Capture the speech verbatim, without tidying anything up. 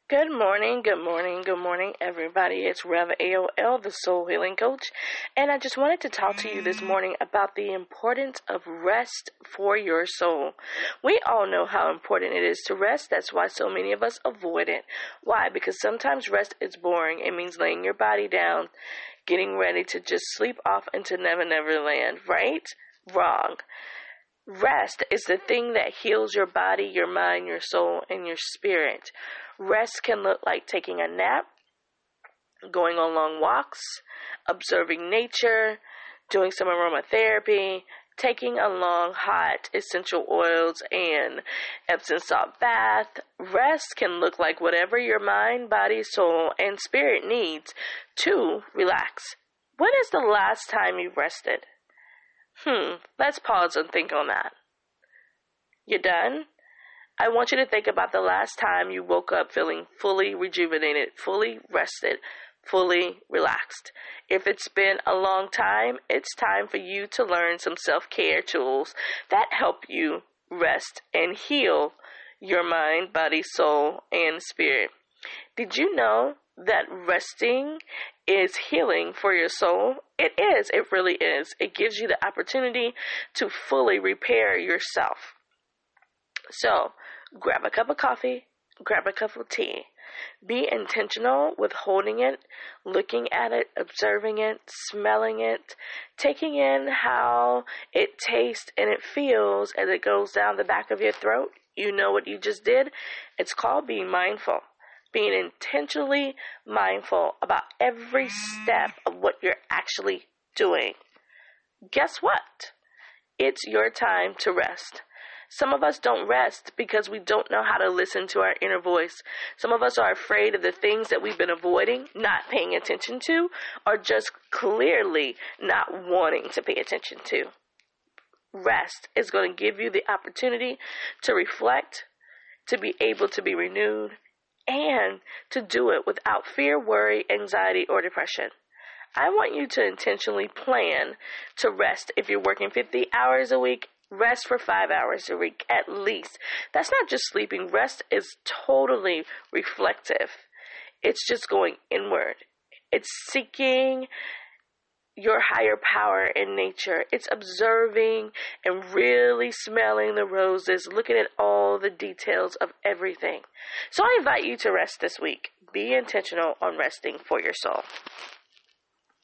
Good morning, good morning, good morning, everybody. It's Rev A O L, the Soul Healing Coach, and I just wanted to talk to you this morning about the importance of rest for your soul. We all know how important it is to rest. That's why so many of us avoid it. Why? Because sometimes rest is boring. It means laying your body down, getting ready to just sleep off into Never Never Land, right? Wrong. Rest is the thing that heals your body, your mind, your soul, and your spirit. Rest can look like taking a nap, going on long walks, observing nature, doing some aromatherapy, taking a long, hot essential oils and Epsom salt bath. Rest can look like whatever your mind, body, soul, and spirit needs to relax. When is the last time you rested? Hmm, let's pause and think on that. You done? I want you to think about the last time you woke up feeling fully rejuvenated, fully rested, fully relaxed. If it's been a long time, it's time for you to learn some self-care tools that help you rest and heal your mind, body, soul, and spirit. Did you know that resting is healing for your soul? It is. It really is. It gives you the opportunity to fully repair yourself. So, grab a cup of coffee, grab a cup of tea. Be intentional with holding it, looking at it, observing it, smelling it, taking in how it tastes and it feels as it goes down the back of your throat. You know what you just did? It's called being mindful. Being intentionally mindful about every step of what you're actually doing. Guess what? It's your time to rest. Some of us don't rest because we don't know how to listen to our inner voice. Some of us are afraid of the things that we've been avoiding, not paying attention to, or just clearly not wanting to pay attention to. Rest is going to give you the opportunity to reflect, to be able to be renewed, and to do it without fear, worry, anxiety, or depression. I want you to intentionally plan to rest. If you're working fifty hours a week, rest for five hours a week at least. That's not just sleeping. Rest is totally reflective. It's just going inward. It's seeking your higher power in nature. It's observing and really smelling the roses, looking at all the details of everything. So I invite you to rest this week. Be intentional on resting for your soul.